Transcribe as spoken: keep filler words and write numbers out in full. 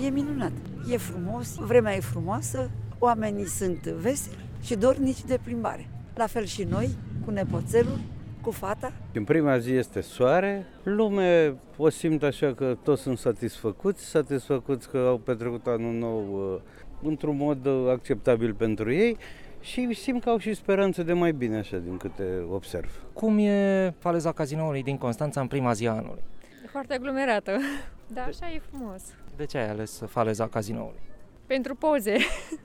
E minunat, e frumos, vremea e frumoasă, oamenii sunt veseli și dornici de plimbare. La fel și noi, cu nepoțelul, cu fata. În prima zi este soare, lume o simt așa că toți sunt satisfăcuți, satisfăcuți că au petrecut anul nou uh, într-un mod uh, acceptabil pentru ei și simt că au și speranțe de mai bine, așa, din câte observ. Cum e faleza Cazinoului din Constanța în prima zi a anului? E foarte aglomerată, dar așa e frumos. De ce ai ales faleza Cazinoului? Pentru poze.